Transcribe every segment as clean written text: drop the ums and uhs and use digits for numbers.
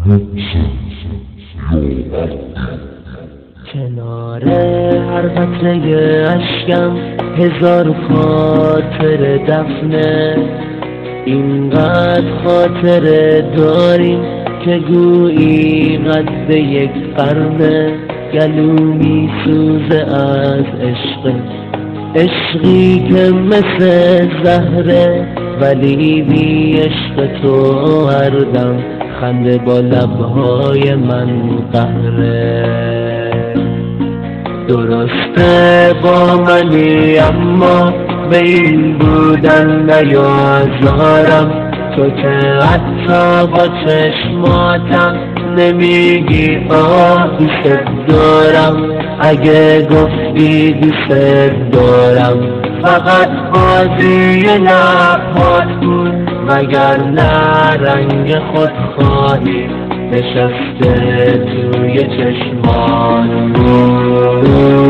کنار هر قطره اشکم هزار خاطر دفنه، اینقدر خاطره داریم که گویی قد یک قرنه. گلو می سوزه از عشقی که مثل زهره، ولی بی عشق تو هر دم خنده با لبهای من قهره. درسته با منی اما به این بودن نیازارم، تو که حتی با چشماتم نمیگی دوست دارم. اگه گفتی دوست دارم فقط بازی لبات بود، مگر نه رنگ خودخواهی نشسته توی چشمان بود.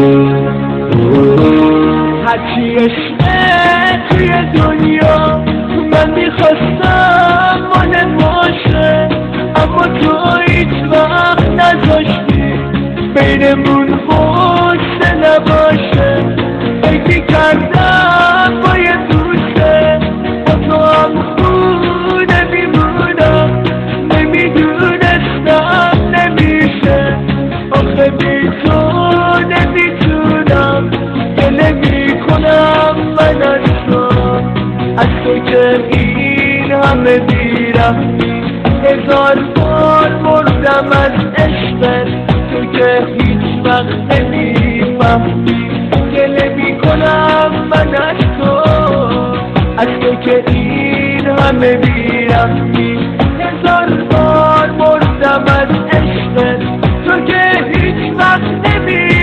هرچی عشقه توی دنیا من میخواستم مال باشه، اما تو هیچ وقت نذاشتی بینمون خوشته نباشه. فکر کردم با یه دوسته با تو هم خونه میمونم، نمیدونستم نمیشه، آخه بی تو نمیتونم، گله میکنم من از تو که این همه بیرفتی. هزار بار مردم از عشقت، تو که هیچ وقت نمیفهمی، گله میکنم من از تو که این همه بیرفتی. هزار بار مردم از عشقت، تو که هیچ وقت نمیفهمی.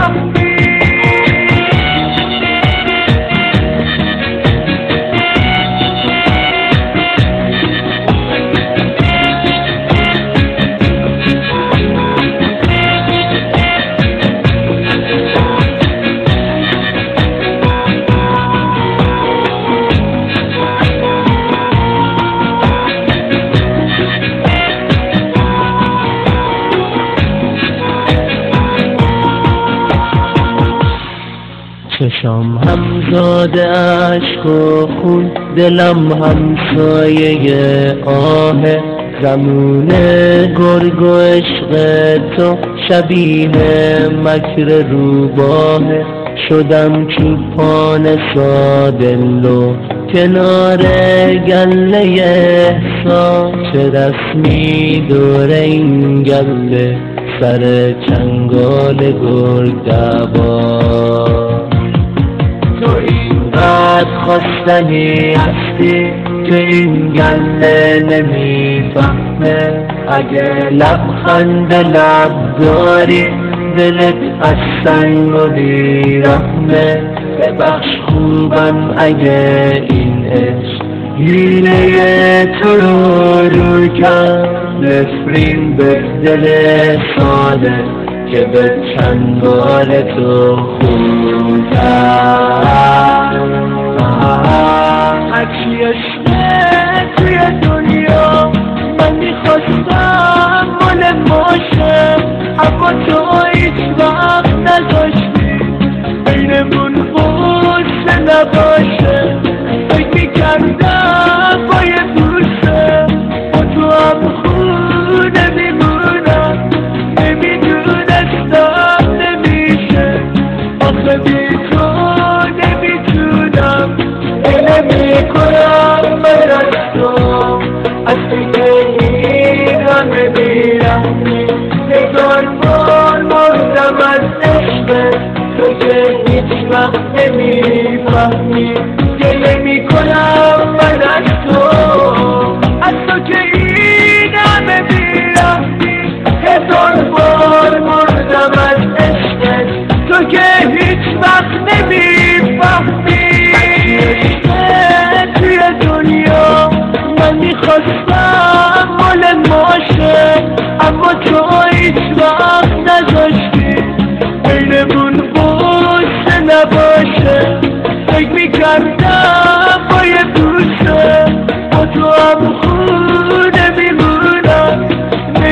چشم همزاد عشق و خون، دلم همسایه آهه، زمون گرگ و عشق تو شبیه مکر روباهه. شدم چوپان سادلو کنار گله احسان، چه رسمی دور این گله سر چنگال گرگ دبا. تو اینقدر خواستنی هستی که این گله نمیفهمه، اگه لبخند لب داری دلت از سنگ و بیرحمه. ببخش خوبم اگه این عشق حیله تو رو کرد، نفرین به دل ساده که به چنگال تو خون کرد. هرچی عشقه توی دنیا من میخواستم مال باشه، اما تو هیچ وقت نذاشتی بینمون خوشته نباشه. فکر کردم با یه دوسته با تو هم خونه میمونم، نمیدونستم نمیشه، آخه بی تو نمیتونم، گله میکنم من از تو که این همه بیرحمی. هزار بار مردم از عشقت، تو که هیچ وقت نمیفهمی، گله میکنم من از تو که این همه بیرحمی. هزار بار مردم از عشقت، تو که هیچ وقت نمیفهمی. توی دنیا من میخواستم مال باشه، اما تو هیچ وقت نذاشتی بینمون خوشته نباشه. فکر میکردم با یه دوسته با تو هم خونه میمونم،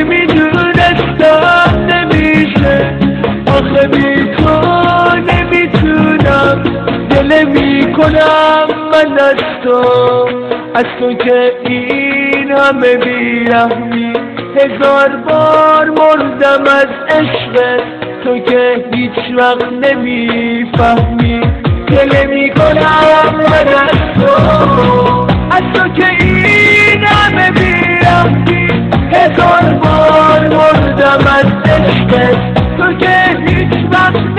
از تو که این همه بیرحمی. هزار بار مردم از عشقت، تو که هیچ وقت نمیفهمی. دل میکنم من از تو که این همه بیرحمی. هزار بار مردم از عشقت، تو که هیچ وقت